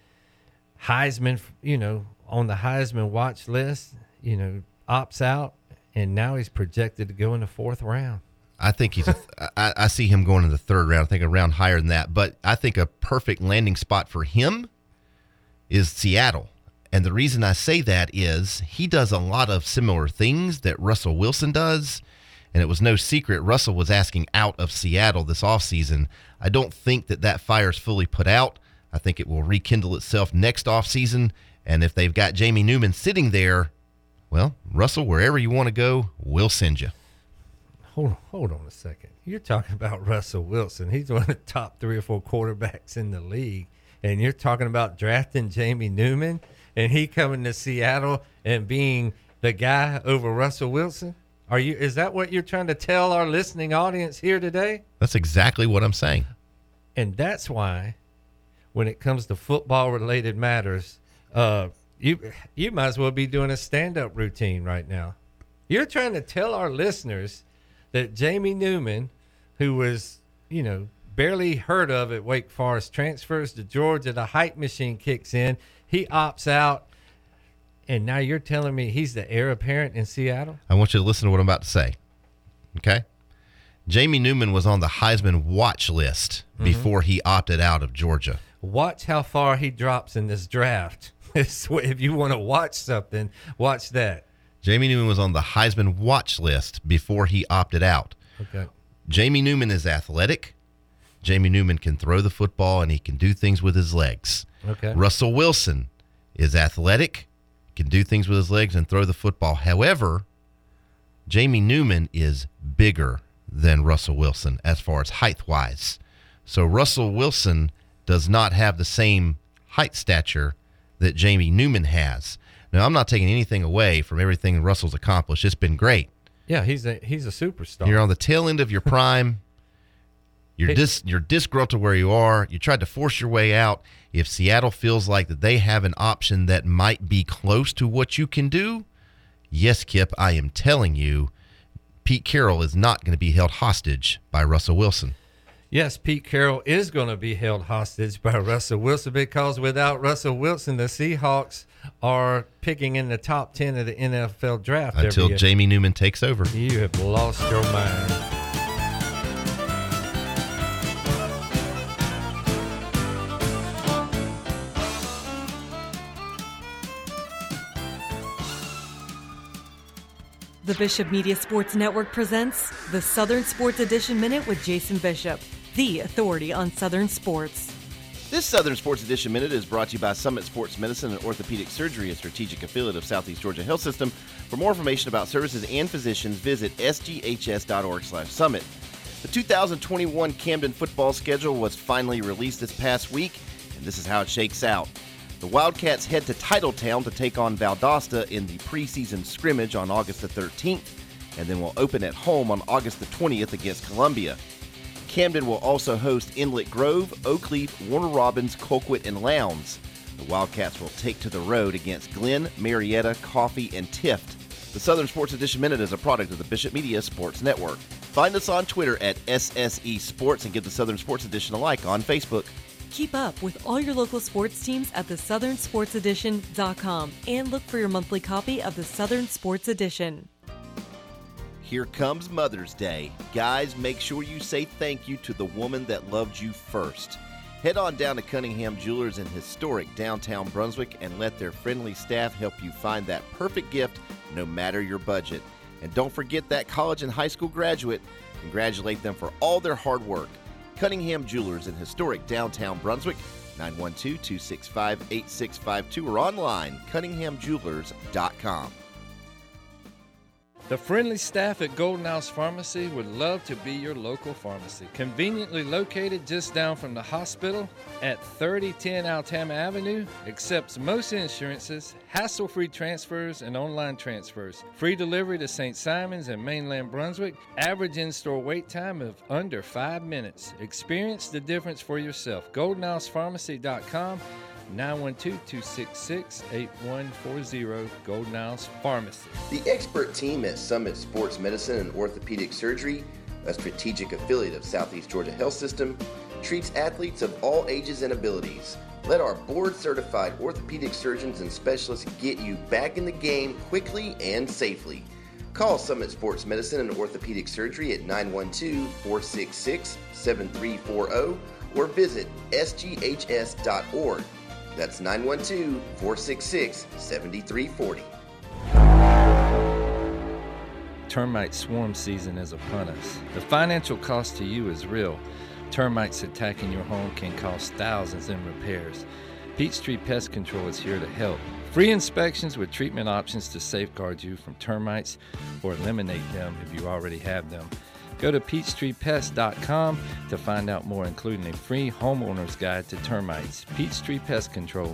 Heisman, you know, on the Heisman watch list, you know, opts out, and now he's projected to go in the 4th round. I think he's I see him going in the 3rd round. I think a round higher than that. But I think a perfect landing spot for him is Seattle. And the reason I say that is he does a lot of similar things that Russell Wilson does. And it was no secret Russell was asking out of Seattle this offseason. I don't think that fire's fully put out. I think it will rekindle itself next offseason. And if they've got Jamie Newman sitting there, well, Russell, wherever you want to go, we'll send you. Hold on a second. You're talking about Russell Wilson. He's one of the top 3 or 4 quarterbacks in the league. And you're talking about drafting Jamie Newman and he coming to Seattle and being the guy over Russell Wilson? Is that what you're trying to tell our listening audience here today? That's exactly what I'm saying. And that's why when it comes to football-related matters, you might as well be doing a stand-up routine right now. You're trying to tell our listeners that Jamie Newman, who was, you know, barely heard of at Wake Forest, transfers to Georgia, the hype machine kicks in, he opts out, and now you're telling me he's the heir apparent in Seattle? I want you to listen to what I'm about to say, okay? Jamie Newman was on the Heisman watch list before he opted out of Georgia. Watch how far he drops in this draft. If you want to watch something, watch that. Jamie Newman was on the Heisman watch list before he opted out. Okay. Jamie Newman is athletic. Jamie Newman can throw the football, and he can do things with his legs. Okay. Russell Wilson is athletic, can do things with his legs and throw the football. However, Jamie Newman is bigger than Russell Wilson as far as height-wise. So Russell Wilson does not have the same height stature that Jamie Newman has. Now, I'm not taking anything away from everything Russell's accomplished. It's been great. Yeah, he's a superstar. You're on the tail end of your prime. You're disgruntled where you are. You tried to force your way out. If Seattle feels like that they have an option that might be close to what you can do, yes, Kip, I am telling you, Pete Carroll is not going to be held hostage by Russell Wilson. Yes, Pete Carroll is going to be held hostage by Russell Wilson because without Russell Wilson, the Seahawks are picking in the top 10 of the NFL draft until every year. Jamie Newman takes over. You have lost your mind. The Bishop Media Sports Network presents the Southern Sports Edition Minute with Jason Bishop, the authority on Southern sports. This Southern Sports Edition Minute is brought to you by Summit Sports Medicine and Orthopedic Surgery, a strategic affiliate of Southeast Georgia Health System. For more information about services and physicians, visit sghs.org/summit. The 2021 Camden football schedule was finally released this past week, and this is how it shakes out. The Wildcats head to Titletown to take on Valdosta in the preseason scrimmage on August the 13th, and then will open at home on August the 20th against Columbia. Camden will also host Inlet Grove, Oakleaf, Warner Robins, Colquitt, and Lowndes. The Wildcats will take to the road against Glenn, Marietta, Coffee, and Tift. The Southern Sports Edition Minute is a product of the Bishop Media Sports Network. Find us on Twitter at SSE Sports and give the Southern Sports Edition a like on Facebook. Keep up with all your local sports teams at thesouthernsportsedition.com and look for your monthly copy of the Southern Sports Edition. Here comes Mother's Day. Guys, make sure you say thank you to the woman that loved you first. Head on down to Cunningham Jewelers in historic downtown Brunswick and let their friendly staff help you find that perfect gift no matter your budget. And don't forget that college and high school graduate. Congratulate them for all their hard work. Cunningham Jewelers in historic downtown Brunswick, 912-265-8652 or online, cunninghamjewelers.com. The friendly staff at Golden House Pharmacy would love to be your local pharmacy. Conveniently located just down from the hospital at 3010 Altama Avenue, accepts most insurances, hassle-free transfers, and online transfers. Free delivery to St. Simons and mainland Brunswick. Average in-store wait time of under 5 minutes. Experience the difference for yourself. GoldenHousePharmacy.com. 912-266-8140, Golden House Pharmacy. The expert team at Summit Sports Medicine and Orthopedic Surgery, a strategic affiliate of Southeast Georgia Health System, treats athletes of all ages and abilities. Let our board-certified orthopedic surgeons and specialists get you back in the game quickly and safely. Call Summit Sports Medicine and Orthopedic Surgery at 912-466-7340 or visit sghs.org. That's 912-466-7340. Termite swarm season is upon us. The financial cost to you is real. Termites attacking your home can cost thousands in repairs. Peachtree Pest Control is here to help. Free inspections with treatment options to safeguard you from termites or eliminate them if you already have them. Go to PeachtreePest.com to find out more, including a free homeowner's guide to termites. Peachtree Pest Control,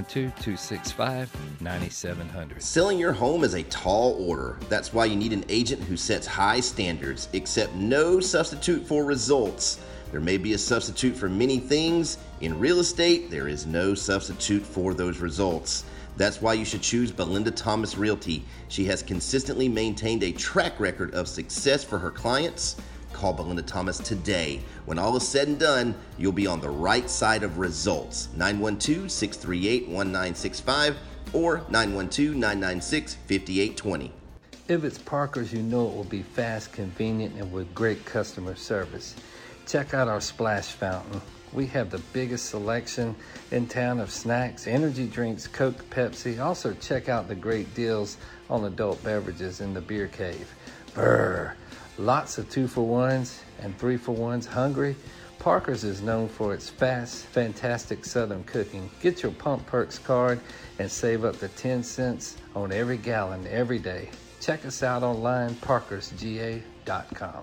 912-265-9700. Selling your home is a tall order. That's why you need an agent who sets high standards, except no substitute for results. There may be a substitute for many things. In real estate, there is no substitute for those results. That's why you should choose Belinda Thomas Realty. She has consistently maintained a track record of success for her clients. Call Belinda Thomas today. When all is said and done, you'll be on the right side of results. 912-638-1965 or 912-996-5820. If it's Parker's, you know it will be fast, convenient, and with great customer service. Check out our splash fountain. We have the biggest selection in town of snacks, energy drinks, Coke, Pepsi. Also, check out the great deals on adult beverages in the beer cave. Brr! Lots of 2-for-1s and 3-for-1s. Hungry? Parker's is known for its fast, fantastic Southern cooking. Get your Pump Perks card and save up to 10 cents on every gallon every day. Check us out online, parkersga.com.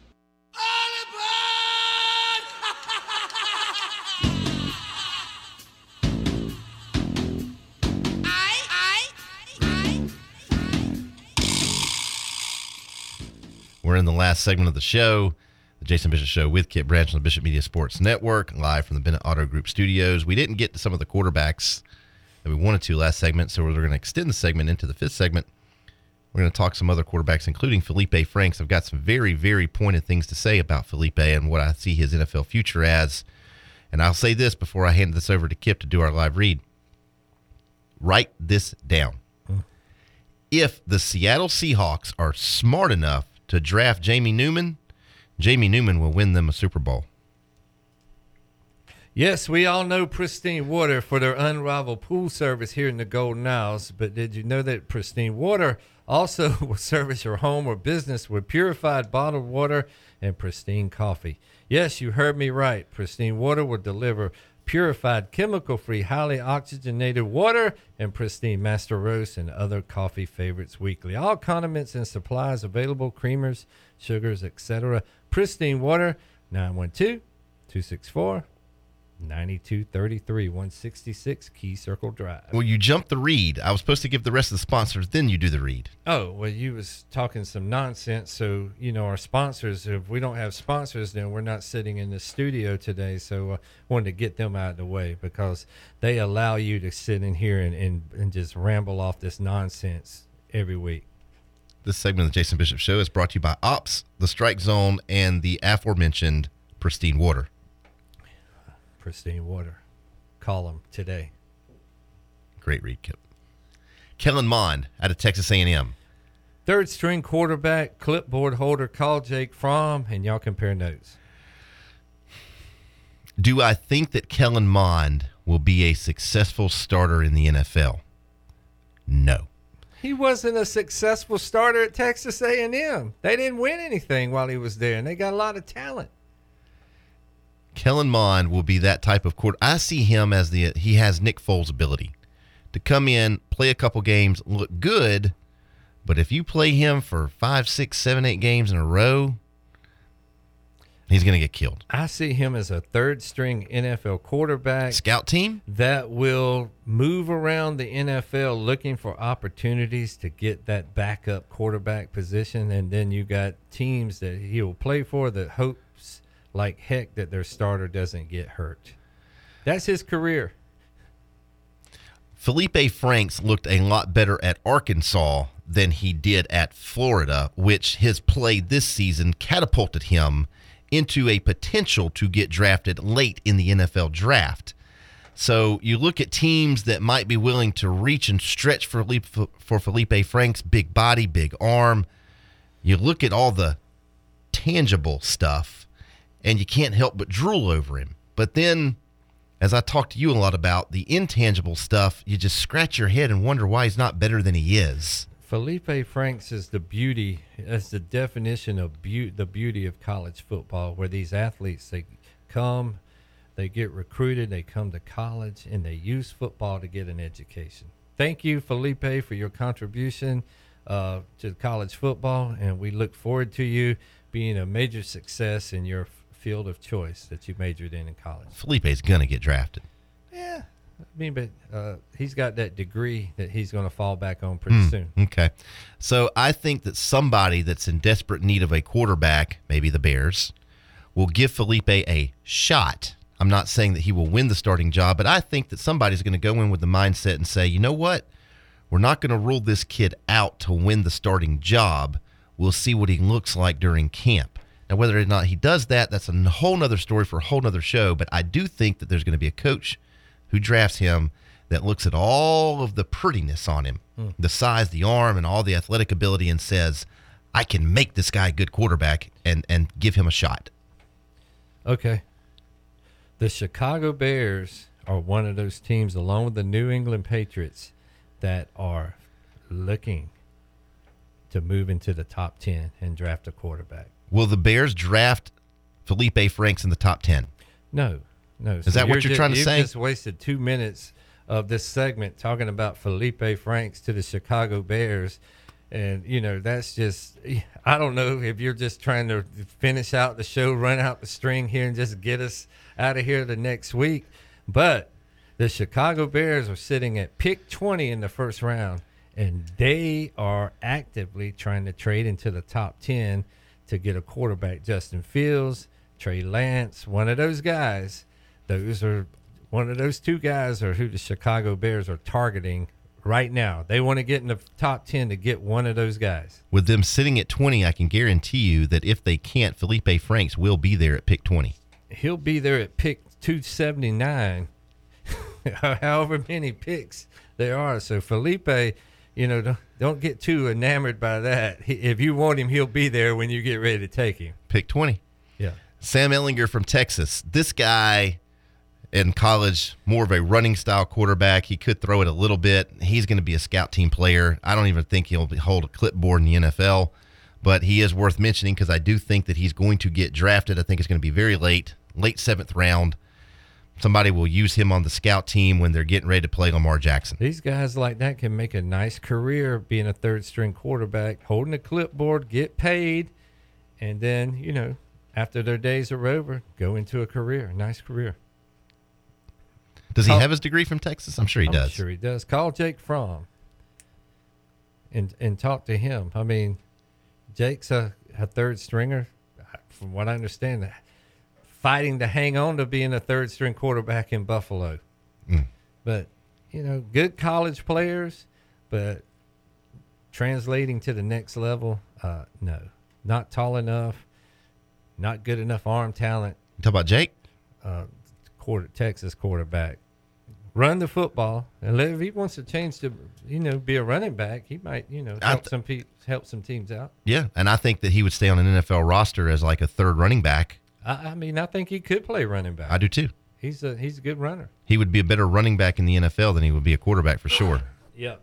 We're in the last segment of the show, the Jason Bishop Show with Kit Branch on the Bishop Media Sports Network, live from the Bennett Auto Group studios. We didn't get to some of the quarterbacks that we wanted to last segment, so we're going to extend the segment into the fifth segment. We're going to talk some other quarterbacks, including Felipe Franks. I've got some very, very pointed things to say about Felipe and what I see his NFL future as. And I'll say this before I hand this over to Kip to do our live read. Write this down. If the Seattle Seahawks are smart enough to draft Jamie Newman will win them a Super Bowl. Yes, we all know Pristine Water for their unrivaled pool service here in the Golden Isles, but did you know that Pristine Water also will service your home or business with purified bottled water and pristine coffee? Yes, you heard me right. Pristine Water will deliver purified, chemical-free, highly oxygenated water and pristine Master Roast and other coffee favorites weekly. All condiments and supplies available, creamers, sugars, etc. Pristine Water, 912-264-9233, 166 Key Circle Drive. Well, you jumped the read. I was supposed to give the rest of the sponsors, then you do the read. Oh, well, you was talking some nonsense. So, our sponsors, if we don't have sponsors, then we're not sitting in the studio today. So I wanted to get them out of the way because they allow you to sit in here and just ramble off this nonsense every week. This segment of the Jason Bishop Show is brought to you by Ops, the Strike Zone, and the aforementioned Pristine Water. Pristine Water. Call them today. Great read, Kip. Kellen Mond out of Texas A&M. Third string quarterback, clipboard holder. Call Jake Fromm, and y'all compare notes. Do I think that Kellen Mond will be a successful starter in the NFL? No. He wasn't a successful starter at Texas A&M. They didn't win anything while he was there, and they got a lot of talent. Kellen Mond will be that type of quarterback. I see him as he has Nick Foles' ability to come in, play a couple games, look good, but if you play him for 5, 6, 7, 8 games in a row, he's going to get killed. I see him as a third-string NFL quarterback. Scout team? That will move around the NFL looking for opportunities to get that backup quarterback position, and then you got teams that he will play for that hopes like heck that their starter doesn't get hurt. That's his career. Felipe Franks looked a lot better at Arkansas than he did at Florida, which his play this season catapulted him into a potential to get drafted late in the NFL draft. So you look at teams that might be willing to reach and stretch for Felipe Franks, big body, big arm. You look at all the tangible stuff, and you can't help but drool over him. But then, as I talked to you a lot about, the intangible stuff, you just scratch your head and wonder why he's not better than he is. Felipe Franks is the beauty, as the definition of the beauty of college football, where these athletes, they come, they get recruited, they come to college, and they use football to get an education. Thank you, Felipe, for your contribution to college football, and we look forward to you being a major success in your field of choice that you majored in college. Felipe's going to get drafted. Yeah. I mean, but he's got that degree that he's going to fall back on pretty soon. Okay. So I think that somebody that's in desperate need of a quarterback, maybe the Bears, will give Felipe a shot. I'm not saying that he will win the starting job, but I think that somebody's going to go in with the mindset and say, you know what? We're not going to rule this kid out to win the starting job. We'll see what he looks like during camp. Now, whether or not he does that, that's a whole nother story for a whole nother show. But I do think that there's going to be a coach who drafts him that looks at all of the prettiness on him, the size, the arm, and all the athletic ability, and says, I can make this guy a good quarterback and give him a shot. Okay. The Chicago Bears are one of those teams, along with the New England Patriots, that are looking to move into the top 10 and draft a quarterback. Will the Bears draft Felipe Franks in the top 10? No. Is that what you're trying to say? You just wasted 2 minutes of this segment talking about Felipe Franks to the Chicago Bears. And, that's just, I don't know if you're just trying to finish out the show, run out the string here and just get us out of here the next week. But the Chicago Bears are sitting at pick 20 in the first round, and they are actively trying to trade into the top 10 to get a quarterback. Justin Fields, Trey Lance, one of those guys. One of those two guys are who the Chicago Bears are targeting right now. They want to get in the top 10 to get one of those guys. With them sitting at 20, I can guarantee you that if they can't, Felipe Franks will be there at pick 20. He'll be there at pick 279, however many picks there are. So Felipe, don't get too enamored by that. If you want him, he'll be there when you get ready to take him. Pick 20. Yeah. Sam Ehlinger from Texas. This guy in college more of a running style quarterback. He could throw it a little bit. He's going to be a scout team player. I don't even think he'll hold a clipboard in the NFL, but he is worth mentioning because I do think that he's going to get drafted. I think it's going to be very late 7th round. Somebody will use him on the scout team when they're getting ready to play Lamar Jackson. These guys like that can make a nice career being a third-string quarterback, holding a clipboard, get paid, and then, after their days are over, go into a career, a nice career. Does he have his degree from Texas? I'm sure he does. I'm sure he does. Call Jake Fromm and talk to him. I mean, Jake's a third stringer, from what I understand, fighting to hang on to being a third-string quarterback in Buffalo. But, good college players, but translating to the next level, no. Not tall enough, not good enough arm talent. You talk about Jake? Texas quarterback. Run the football, and if he wants to change to, be a running back, he might, help some teams out. Yeah, and I think that he would stay on an NFL roster as like a third running back. I think he could play running back. I do too. He's a good runner. He would be a better running back in the NFL than he would be a quarterback for sure. Yeah.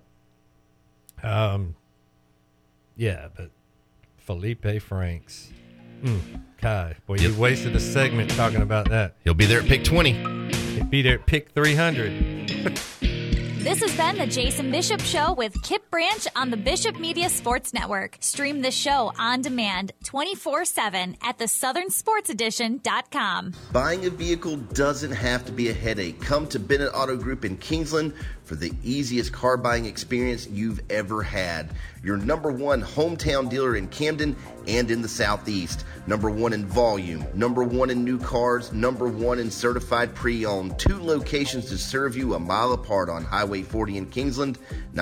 But Felipe Franks. Kai, boy, you wasted a segment talking about that. He'll be there at pick 20. He'll be there at pick 300. This has been the Jason Bishop Show with Kip Branch on the Bishop Media Sports Network. Stream the show on demand 24/7 at theSouthernSportsEdition.com. Buying a vehicle doesn't have to be a headache. Come to Bennett Auto Group in Kingsland for the easiest car buying experience you've ever had. Your number one hometown dealer in Camden and in the Southeast. Number one in volume, number one in new cars, number one in certified pre-owned. 2 locations to serve you a mile apart on Highway 40 in Kingsland,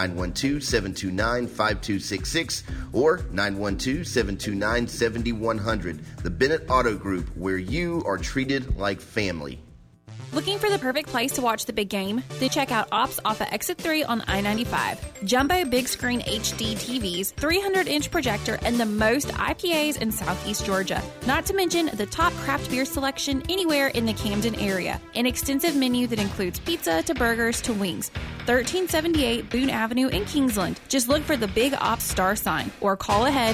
912-729-5266 or 912-729-7100. The Bennett Auto Group, where you are treated like family. Looking for the perfect place to watch the big game? Then check out Ops off of Exit 3 on I-95. Jumbo big screen HD TVs, 300-inch projector, and the most IPAs in Southeast Georgia. Not to mention the top craft beer selection anywhere in the Camden area. An extensive menu that includes pizza to burgers to wings. 1378 Boone Avenue in Kingsland. Just look for the Big Ops star sign or call ahead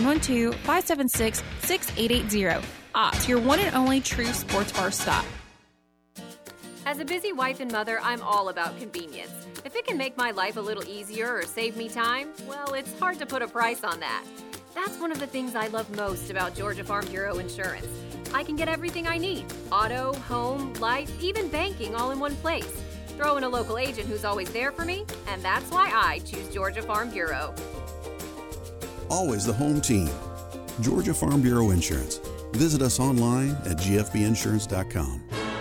912-576-6880. Ops, your one and only true sports bar stop. As a busy wife and mother, I'm all about convenience. If it can make my life a little easier or save me time, well, it's hard to put a price on that. That's one of the things I love most about Georgia Farm Bureau Insurance. I can get everything I need: auto, home, life, even banking all in one place. Throw in a local agent who's always there for me, and that's why I choose Georgia Farm Bureau. Always the home team. Georgia Farm Bureau Insurance. Visit us online at gfbinsurance.com.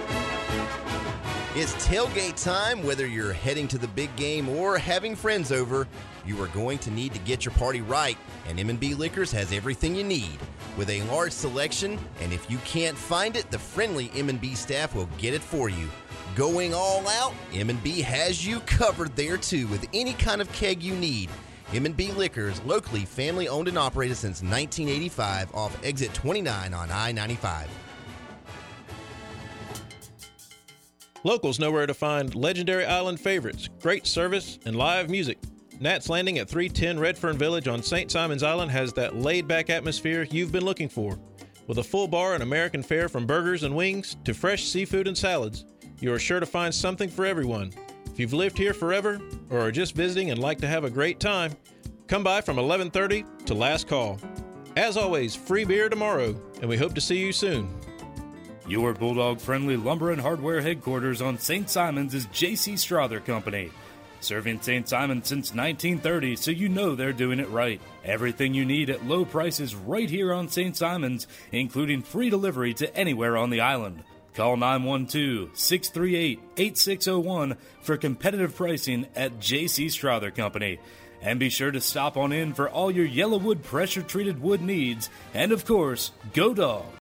It's tailgate time. Whether you're heading to the big game or having friends over, you are going to need to get your party right, and M&B Liquors has everything you need. With a large selection, and if you can't find it, the friendly M&B staff will get it for you. Going all out, M&B has you covered there too with any kind of keg you need. M&B Liquors, locally family owned and operated since 1985 off exit 29 on I-95. Locals know where to find legendary island favorites, great service, and live music. Nat's Landing at 310 Redfern Village on St. Simon's Island has that laid-back atmosphere you've been looking for. With a full bar and American fare from burgers and wings to fresh seafood and salads, you are sure to find something for everyone. If you've lived here forever or are just visiting and like to have a great time, come by from 11:30 to last call. As always, free beer tomorrow, and we hope to see you soon. Your Bulldog-friendly lumber and hardware headquarters on St. Simon's is J.C. Strother Company. Serving St. Simon's since 1930, so you know they're doing it right. Everything you need at low prices right here on St. Simon's, including free delivery to anywhere on the island. Call 912-638-8601 for competitive pricing at J.C. Strother Company. And be sure to stop on in for all your Yellowwood pressure-treated wood needs. And of course, go Dogs!